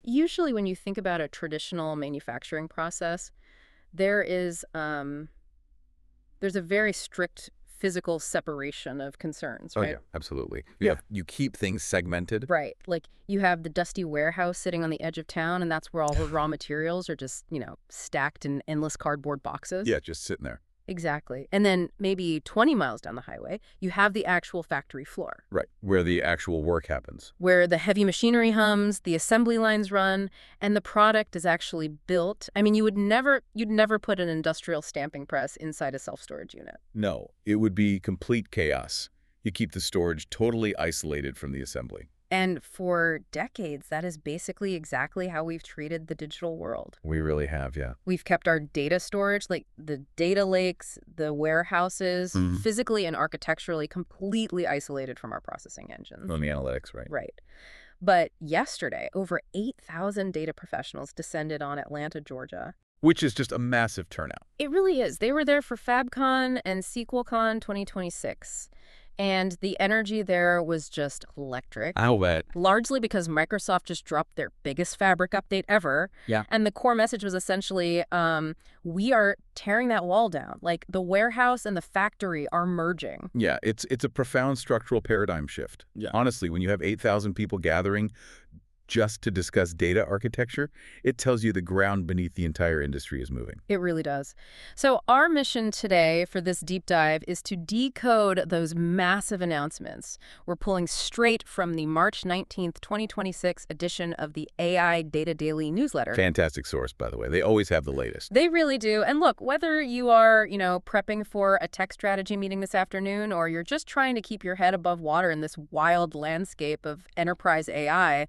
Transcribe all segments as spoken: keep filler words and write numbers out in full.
usually when you think about a traditional manufacturing process, there is um, there's a very strict physical separation of concerns, Oh, right? yeah, absolutely. You have, you keep things segmented. Right. Like you have the dusty warehouse sitting on the edge of town, and that's where all the raw materials are just, you know, stacked in endless cardboard boxes. Yeah, just sitting there. Exactly. And then maybe twenty miles down the highway, you have the actual factory floor Right, where the actual work happens. where the heavy machinery hums, the assembly lines run, and the product is actually built. I mean, you would never you'd never put an industrial stamping press inside a self-storage unit. No, it would be complete chaos. You keep the storage totally isolated from the assembly. And for decades, that is basically exactly how we've treated the digital world. We really have, yeah. We've kept our data storage, like the data lakes, the warehouses, Mhm. physically and architecturally completely isolated from our processing engines. On the analytics, right? Right. But yesterday, over eight thousand data professionals descended on Atlanta, Georgia. Which is just a massive turnout. It really is. They were there for FabCon and SequelCon twenty twenty-six. And the energy there was just electric. I'll bet. Largely because Microsoft just dropped their biggest Fabric update ever. Yeah. And the core message was essentially, um, we are tearing that wall down. Like, the warehouse and the factory are merging. Yeah, it's it's a profound structural paradigm shift. Yeah. Honestly, when you have eight thousand people gathering just to discuss data architecture, it tells you the ground beneath the entire industry is moving. It really does. So our mission today for this deep dive is to decode those massive announcements. We're pulling straight from the March nineteenth, twenty twenty-six edition of the A I Data Daily newsletter. Fantastic source, by the way. They always have the latest. They really do. And look, whether you are, you know, prepping for a tech strategy meeting this afternoon, or you're just trying to keep your head above water in this wild landscape of enterprise A I,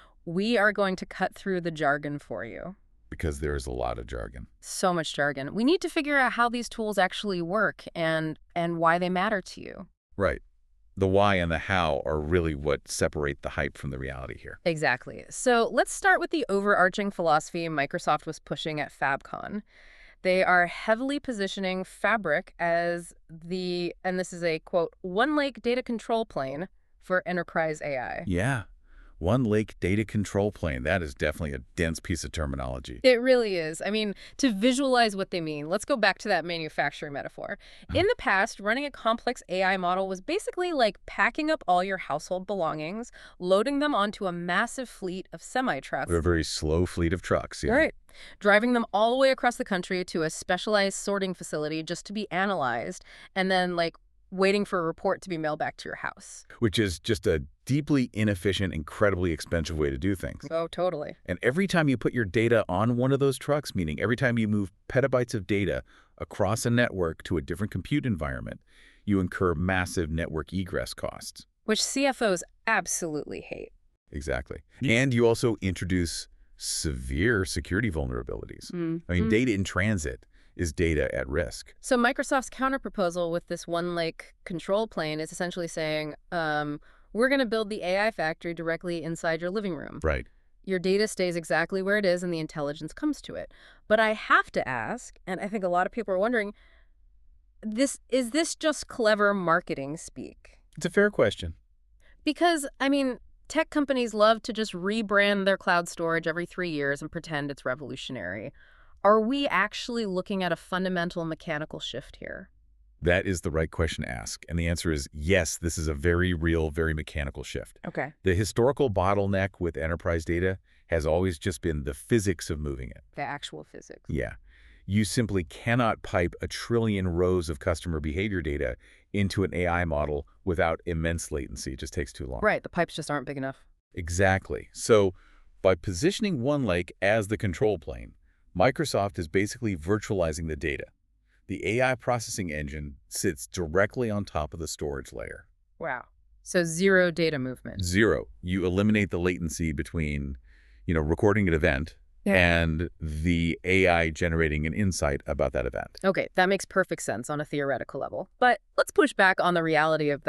we are going to cut through the jargon for you. Because there is a lot of jargon. So much jargon. We need to figure out how these tools actually work and and why they matter to you. Right. The why and the how are really what separate the hype from the reality here. Exactly. So let's start with the overarching philosophy Microsoft was pushing at FabCon. They are heavily positioning Fabric as the, and this is a quote, one lake data control plane for enterprise A I. Yeah. One lake data control plane. That is definitely a dense piece of terminology. It really is. I mean, to visualize what they mean, let's go back to that manufacturing metaphor. In the past, running a complex A I model was basically like packing up all your household belongings, loading them onto a massive fleet of semi-trucks. A very slow fleet of trucks. Yeah. Right. Driving them all the way across the country to a specialized sorting facility just to be analyzed, and then, like, waiting for a report to be mailed back to your house. Which is just a deeply inefficient, incredibly expensive way to do things. Oh, totally. And every time you put your data on one of those trucks, meaning every time you move petabytes of data across a network to a different compute environment, you incur massive network egress costs. Which C F Os absolutely hate. Exactly. Yeah. And you also introduce severe security vulnerabilities. Mm. I mean, Mm. data in transit is data at risk. So Microsoft's counterproposal with this one lake control plane is essentially saying, um, we're going to build the A I factory directly inside your living room. Right. Your data stays exactly where it is and the intelligence comes to it. But I have to ask, and I think a lot of people are wondering, this is this just clever marketing speak? It's a fair question. Because, I mean, tech companies love to just rebrand their cloud storage every three years and pretend it's revolutionary. Are we actually looking at a fundamental mechanical shift here? That is the right question to ask. And the answer is yes, this is a very real, very mechanical shift. Okay. The historical bottleneck with enterprise data has always just been the physics of moving it. The actual physics. Yeah. You simply cannot pipe a trillion rows of customer behavior data into an A I model without immense latency. It just takes too long. Right. The pipes just aren't big enough. Exactly. So by positioning OneLake as the control plane, Microsoft is basically virtualizing the data. The A I processing engine sits directly on top of the storage layer. Wow. So zero data movement. Zero. You eliminate the latency between, you know, recording an event Yeah. and the A I generating an insight about that event. Okay, that makes perfect sense on a theoretical level. But let's push back on the reality of that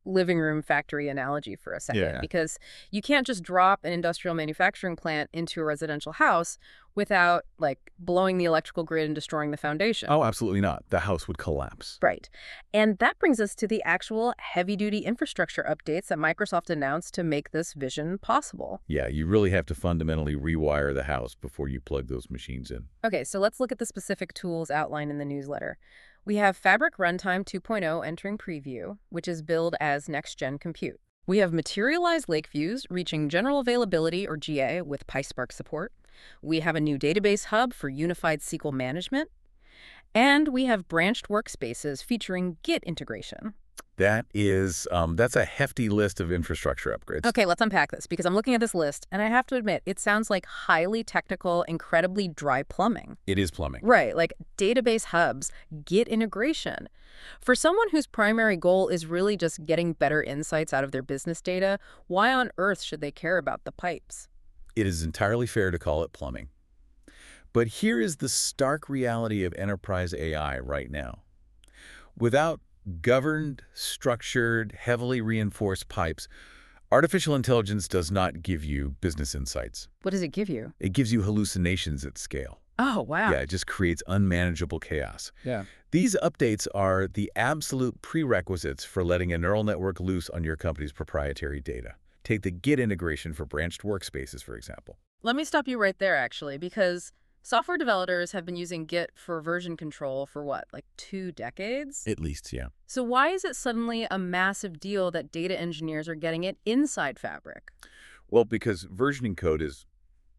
living room factory analogy for a second, Yeah. because you can't just drop an industrial manufacturing plant into a residential house without, like, blowing the electrical grid and destroying the foundation. Oh, absolutely not. The house would collapse. Right. And that brings us to the actual heavy-duty infrastructure updates that Microsoft announced to make this vision possible. Yeah, you really have to fundamentally rewire the house before you plug those machines in. Okay, so let's look at the specific tools outlined in the newsletter. We have Fabric Runtime two point oh entering preview, which is billed as next-gen compute. We have Materialized Lake Views reaching general availability, or G A, with PySpark support. We have a new database hub for unified S Q L management. And we have branched workspaces featuring Git integration. That is, um, that's a hefty list of infrastructure upgrades. Okay, let's unpack this, because I'm looking at this list, and I have to admit, it sounds like highly technical, incredibly dry plumbing. It is plumbing. Right, like database hubs, Git integration. For someone whose primary goal is really just getting better insights out of their business data, why on earth should they care about the pipes? It is entirely fair to call it plumbing. But here is the stark reality of enterprise A I right now. Without governed, structured, heavily reinforced pipes, artificial intelligence does not give you business insights. What does it give you? It gives you hallucinations at scale. Oh, wow. Yeah, it just creates unmanageable chaos. Yeah. These updates are the absolute prerequisites for letting a neural network loose on your company's proprietary data. Take the Git integration for branched workspaces, for example. Let me stop you right there, actually, because software developers have been using Git for version control for what, like two decades? At least, yeah. So why is it suddenly a massive deal that data engineers are getting it inside Fabric? Well, because versioning code is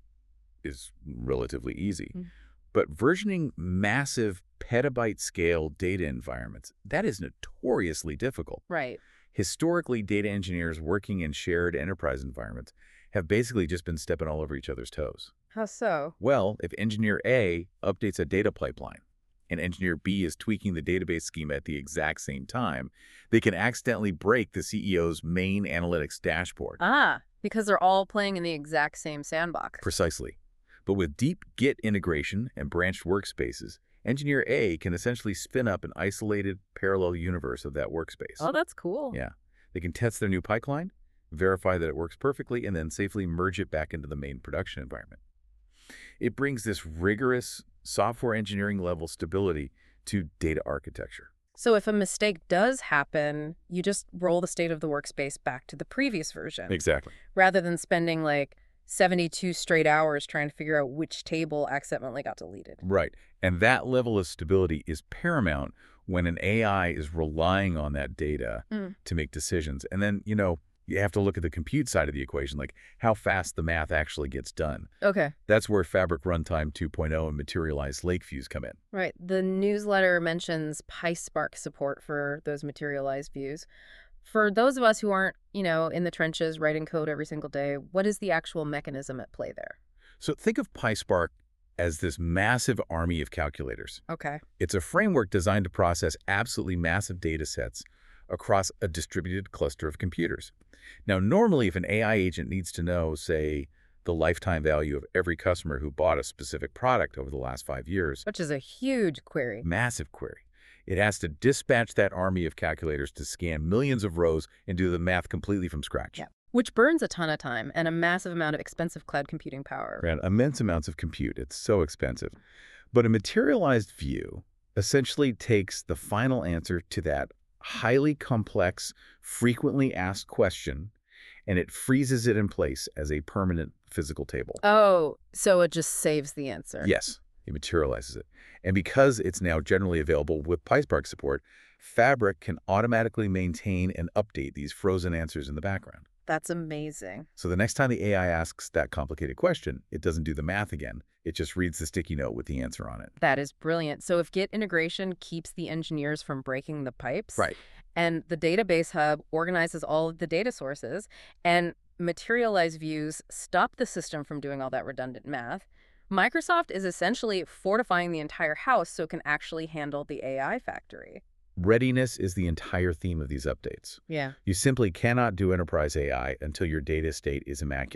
is relatively easy. Mm. But versioning massive petabyte-scale data environments, that is notoriously difficult. Right. Historically, data engineers working in shared enterprise environments have basically just been stepping all over each other's toes. How so? Well, if engineer A updates a data pipeline and engineer B is tweaking the database schema at the exact same time, they can accidentally break the C E O's main analytics dashboard. Ah, because they're all playing in the exact same sandbox. Precisely. But with deep Git integration and branched workspaces, engineer A can essentially spin up an isolated parallel universe of that workspace. Oh, that's cool. Yeah. They can test their new pipeline, verify that it works perfectly, and then safely merge it back into the main production environment. It brings this rigorous software engineering level stability to data architecture. So if a mistake does happen, you just roll the state of the workspace back to the previous version. Exactly. Rather than spending like seventy-two straight hours trying to figure out which table accidentally got deleted. Right. And that level of stability is paramount when an A I is relying on that data Mm. to make decisions. And then, you know, you have to look at the compute side of the equation, like how fast the math actually gets done. Okay. That's where Fabric Runtime two point oh and Materialized Lake Views come in. Right. The newsletter mentions PySpark support for those materialized views. For those of us who aren't, you know, in the trenches writing code every single day, what is the actual mechanism at play there? So think of PySpark as this massive army of calculators. Okay. It's a framework designed to process absolutely massive data sets across a distributed cluster of computers. Now, normally, if an A I agent needs to know, say, the lifetime value of every customer who bought a specific product over the last five years, Which is a huge query. massive query, it has to dispatch that army of calculators to scan millions of rows and do the math completely from scratch. Yeah. Which burns a ton of time and a massive amount of expensive cloud computing power. Right, immense amounts of compute. It's so expensive. But a materialized view essentially takes the final answer to that highly complex, frequently asked question, and it freezes it in place as a permanent physical table. Oh, so it just saves the answer. Yes, it materializes it. And because it's now generally available with PySpark support, Fabric can automatically maintain and update these frozen answers in the background. That's amazing. So the next time the A I asks that complicated question, it doesn't do the math again. It just reads the sticky note with the answer on it. That is brilliant. So if Git integration keeps the engineers from breaking the pipes, Right. and the database hub organizes all of the data sources, and materialized views stop the system from doing all that redundant math, Microsoft is essentially fortifying the entire house so it can actually handle the A I factory. Readiness is the entire theme of these updates. Yeah. You simply cannot do enterprise A I until your data state is immaculate.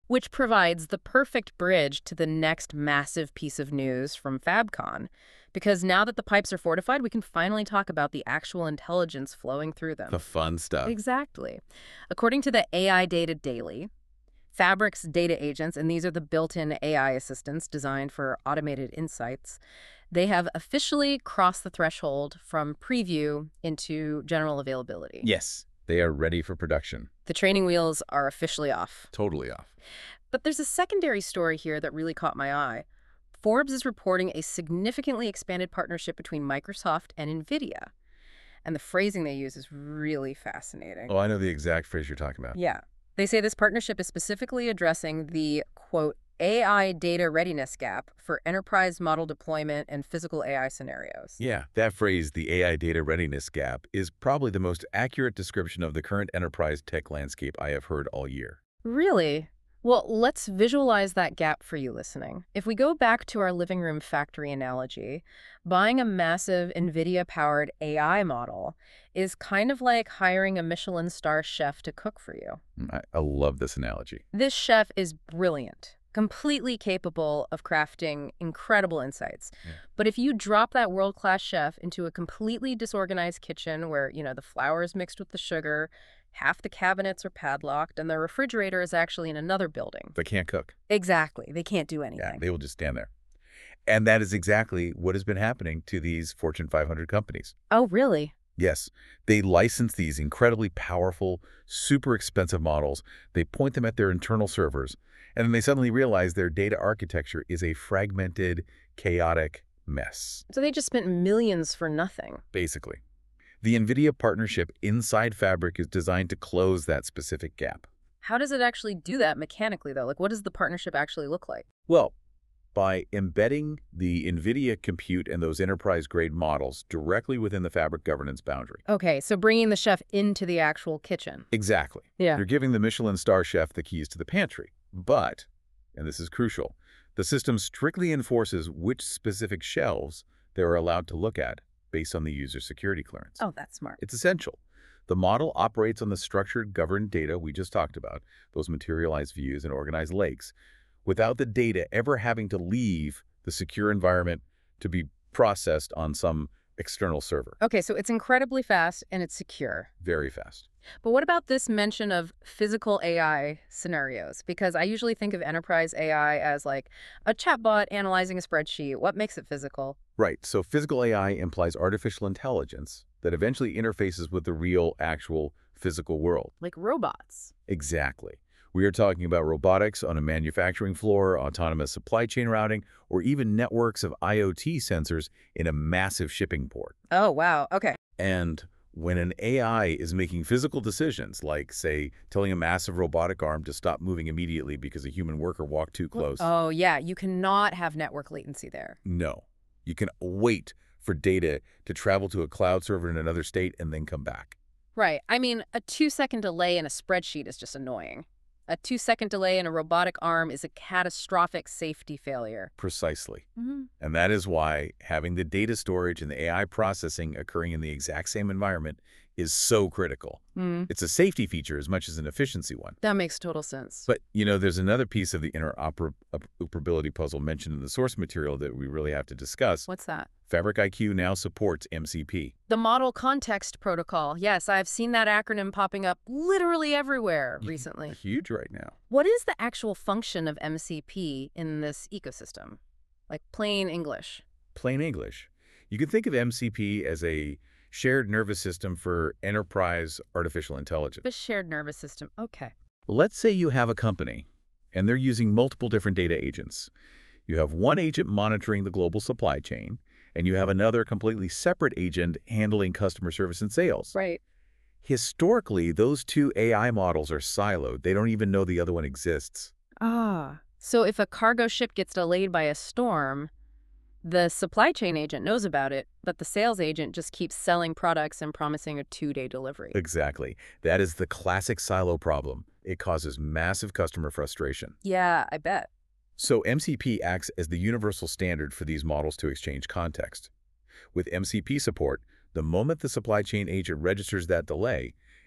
which provides the perfect bridge to the next massive piece of news from FabCon. Because now that the pipes are fortified, we can finally talk about the actual intelligence flowing through them. The fun stuff. Exactly. According to the A I Data Daily, Fabric's data agents, and these are the built-in A I assistants designed for automated insights, they have officially crossed the threshold from preview into general availability. Yes, they are ready for production. The training wheels are officially off. Totally off. But there's a secondary story here that really caught my eye. Forbes is reporting a significantly expanded partnership between Microsoft and NVIDIA. And the phrasing they use is really fascinating. Oh, I know the exact phrase you're talking about. Yeah. They say this partnership is specifically addressing the, quote, A I data readiness gap for enterprise model deployment and physical A I scenarios. Yeah, that phrase, the A I data readiness gap, is probably the most accurate description of the current enterprise tech landscape I have heard all year. Really? Well, let's visualize that gap for you listening. If we go back to our living room factory analogy, buying a massive NVIDIA-powered A I model is kind of like hiring a Michelin star chef to cook for you. I, I love this analogy. This chef is brilliant, completely capable of crafting incredible insights. Yeah. But if you drop that world-class chef into a completely disorganized kitchen where, you know, the flour is mixed with the sugar, half the cabinets are padlocked, and the refrigerator is actually in another building. They can't cook. Exactly. They can't do anything. Yeah, they will just stand there. And that is exactly what has been happening to these Fortune five hundred companies. Oh, really? Yes, they license these incredibly powerful, super expensive models. They point them at their internal servers, and then they suddenly realize their data architecture is a fragmented, chaotic mess. So they just spent millions for nothing. Basically. The NVIDIA partnership inside Fabric is designed to close that specific gap. How does it actually do that mechanically, though? Like, what does the partnership actually look like? Well, by embedding the NVIDIA compute and those enterprise-grade models directly within the Fabric governance boundary. Okay, so bringing the chef into the actual kitchen. Exactly. Yeah. They're giving the Michelin star chef the keys to the pantry. But, and this is crucial, the system strictly enforces which specific shelves they are allowed to look at based on the user security clearance. Oh, that's smart. It's essential. The model operates on the structured, governed data we just talked about, those materialized views and organized lakes, without the data ever having to leave the secure environment to be processed on some external server. Okay, so it's incredibly fast and it's secure. Very fast. But what about this mention of physical A I scenarios? Because I usually think of enterprise A I as like a chatbot analyzing a spreadsheet. What makes it physical? Right. So physical A I implies artificial intelligence that eventually interfaces with the real, actual, physical world. Like robots. Exactly. We are talking about robotics on a manufacturing floor, autonomous supply chain routing, or even networks of I O T sensors in a massive shipping port. Oh, wow. Okay. And when an A I is making physical decisions, like, say, telling a massive robotic arm to stop moving immediately because a human worker walked too close. Oh, yeah. You cannot have network latency there. No. You can wait for data to travel to a cloud server in another state and then come back. Right. I mean, a two-second delay in a spreadsheet is just annoying. A two-second delay in a robotic arm is a catastrophic safety failure. Precisely. Mm-hmm. And that is why having the data storage and the A I processing occurring in the exact same environment is so critical. Mm. It's a safety feature as much as an efficiency one. That makes total sense. But, you know, there's another piece of the interoperability puzzle mentioned in the source material that we really have to discuss. What's that? Fabric I Q now supports M C P. The Model Context Protocol. Yes, I've seen that acronym popping up literally everywhere recently. Huge right now. What is the actual function of M C P in this ecosystem? Like plain English. Plain English. You can think of M C P as a shared nervous system for enterprise artificial intelligence. The shared nervous system. Okay. Let's say you have a company, and they're using multiple different data agents. You have one agent monitoring the global supply chain, and you have another completely separate agent handling customer service and sales. Right. Historically, those two A I models are siloed. They don't even know the other one exists. Ah. So if a cargo ship gets delayed by a storm, the supply chain agent knows about it, but the sales agent just keeps selling products and promising a two-day delivery. Exactly. That is the classic silo problem. It causes massive customer frustration. Yeah, I bet. So M C P acts as the universal standard for these models to exchange context. With M C P support, the moment the supply chain agent registers that delay,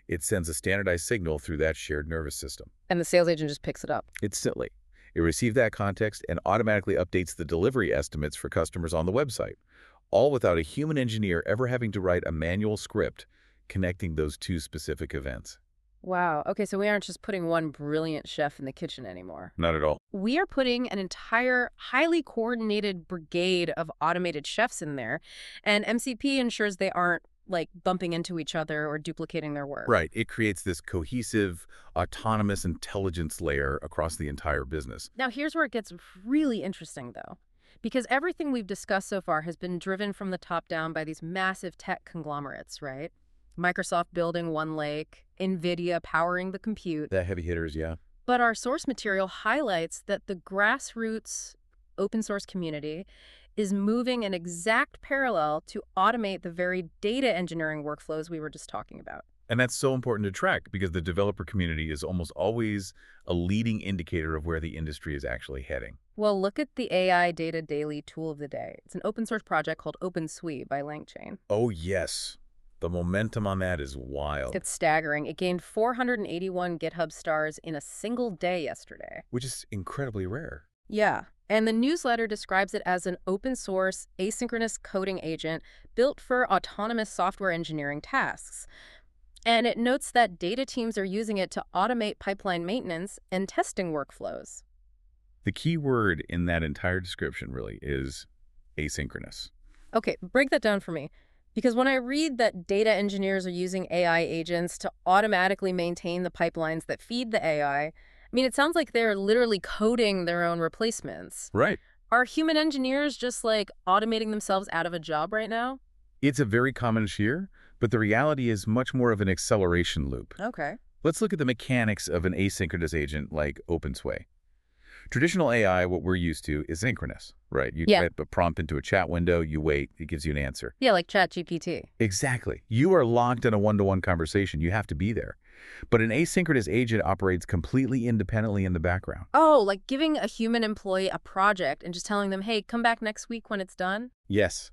It sends a standardized signal through that shared nervous system. And the sales agent just picks it up. Instantly. It receives that context and automatically updates the delivery estimates for customers on the website, all without a human engineer ever having to write a manual script connecting those two specific events. Wow. Okay, so we aren't just putting one brilliant chef in the kitchen anymore. Not at all. We are putting an entire highly coordinated brigade of automated chefs in there, and M C P ensures they aren't like bumping into each other or duplicating their work. Right. It creates this cohesive, autonomous intelligence layer across the entire business. Now, here's where it gets really interesting, though, because everything we've discussed so far has been driven from the top down by these massive tech conglomerates, right? Microsoft building OneLake, NVIDIA powering the compute. The heavy hitters, yeah. But our source material highlights that the grassroots open source community is moving in exact parallel to automate the very data engineering workflows we were just talking about. And that's so important to track because the developer community is almost always a leading indicator of where the industry is actually heading. Well, look at the A I Data Daily tool of the day. It's an open source project called OpenSui by LangChain. Oh, yes. The momentum on that is wild. It's staggering. It gained four hundred eighty-one GitHub stars in a single day yesterday. Which is incredibly rare. Yeah. And the newsletter describes it as an open source, asynchronous coding agent built for autonomous software engineering tasks. And it notes that data teams are using it to automate pipeline maintenance and testing workflows. The key word in that entire description really is asynchronous. Okay, break that down for me. Because when I read that data engineers are using A I agents to automatically maintain the pipelines that feed the A I, I mean, it sounds like they're literally coding their own replacements. Right. Are human engineers just like automating themselves out of a job right now? It's a very common fear, but the reality is much more of an acceleration loop. Okay. Let's look at the mechanics of an asynchronous agent like OpenSway. Traditional A I, what we're used to, is synchronous, right? You Yeah. type a prompt into a chat window, you wait, it gives you an answer. Yeah, like ChatGPT. Exactly. You are locked in a one-to-one conversation. You have to be there. But an asynchronous agent operates completely independently in the background. Oh, like giving a human employee a project and just telling them, hey, come back next week when it's done? Yes,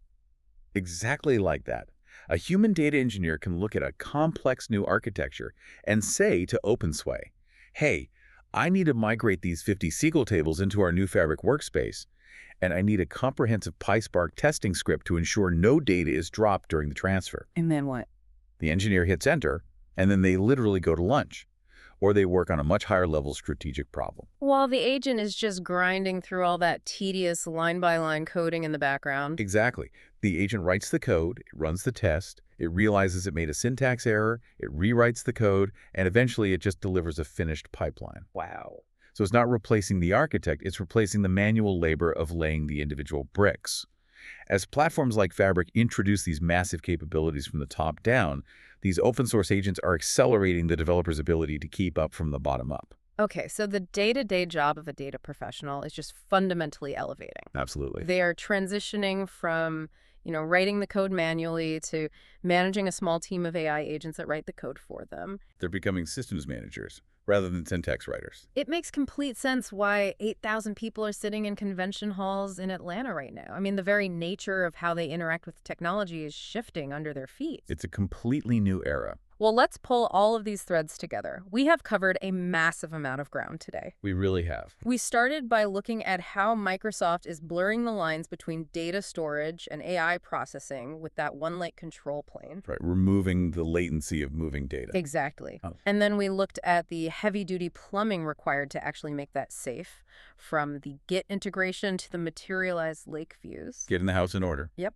exactly like that. A human data engineer can look at a complex new architecture and say to OpenSway, hey, I need to migrate these fifty S Q L tables into our new Fabric workspace, and I need a comprehensive PySpark testing script to ensure no data is dropped during the transfer. And then what? The engineer hits enter, and then they literally go to lunch, or they work on a much higher level strategic problem. While the agent is just grinding through all that tedious line-by-line coding in the background. Exactly. The agent writes the code, it runs the test, it realizes it made a syntax error, it rewrites the code, and eventually it just delivers a finished pipeline. Wow. So it's not replacing the architect, it's replacing the manual labor of laying the individual bricks. As platforms like Fabric introduce these massive capabilities from the top down, these open source agents are accelerating the developer's ability to keep up from the bottom up. Okay, so the day-to-day job of a data professional is just fundamentally elevating. Absolutely. They are transitioning from, you know, writing the code manually to managing a small team of A I agents that write the code for them. They're becoming systems managers rather than syntax writers. It makes complete sense why eight thousand people are sitting in convention halls in Atlanta right now. I mean, the very nature of how they interact with technology is shifting under their feet. It's a completely new era. Well, let's pull all of these threads together. We have covered a massive amount of ground today. We really have. We started by looking at how Microsoft is blurring the lines between data storage and A I processing with that OneLake control plane. Right, removing the latency of moving data. Exactly. Oh. And then we looked at the heavy-duty plumbing required to actually make that safe, from the Git integration to the materialized lake views. Getting the house in order. Yep.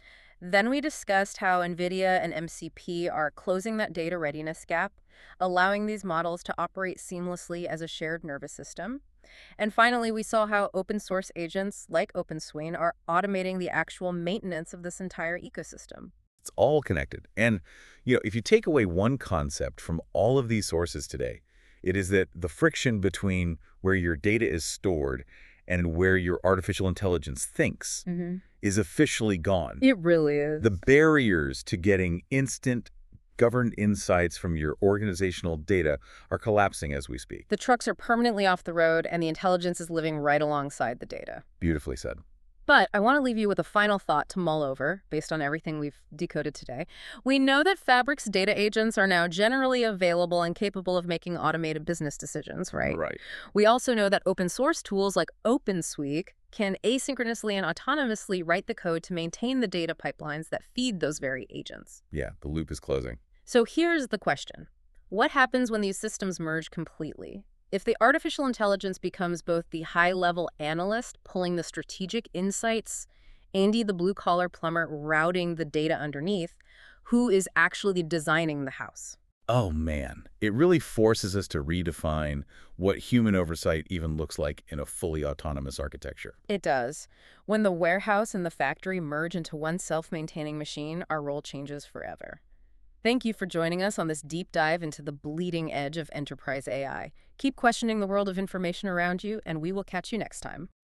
Then we discussed how NVIDIA and M C P are closing that data readiness gap, allowing these models to operate seamlessly as a shared nervous system. And finally, we saw how open source agents like OpenSway are automating the actual maintenance of this entire ecosystem. It's all connected. And, you know, if you take away one concept from all of these sources today, it is that the friction between where your data is stored and where your artificial intelligence thinks Mm-hmm. is officially gone. It really is. The barriers to getting instant governed insights from your organizational data are collapsing as we speak. The trucks are permanently off the road, and the intelligence is living right alongside the data. Beautifully said. But I want to leave you with a final thought to mull over, based on everything we've decoded today. We know that Fabric's data agents are now generally available and capable of making automated business decisions, right? Right. We also know that open source tools like OpenSweek can asynchronously and autonomously write the code to maintain the data pipelines that feed those very agents. Yeah, the loop is closing. So here's the question. What happens when these systems merge completely? If the artificial intelligence becomes both the high-level analyst pulling the strategic insights, Andy the blue-collar plumber routing the data underneath, who is actually designing the house? Oh, man. It really forces us to redefine what human oversight even looks like in a fully autonomous architecture. It does. When the warehouse and the factory merge into one self-maintaining machine, our role changes forever. Thank you for joining us on this deep dive into the bleeding edge of enterprise A I. Keep questioning the world of information around you, and we will catch you next time.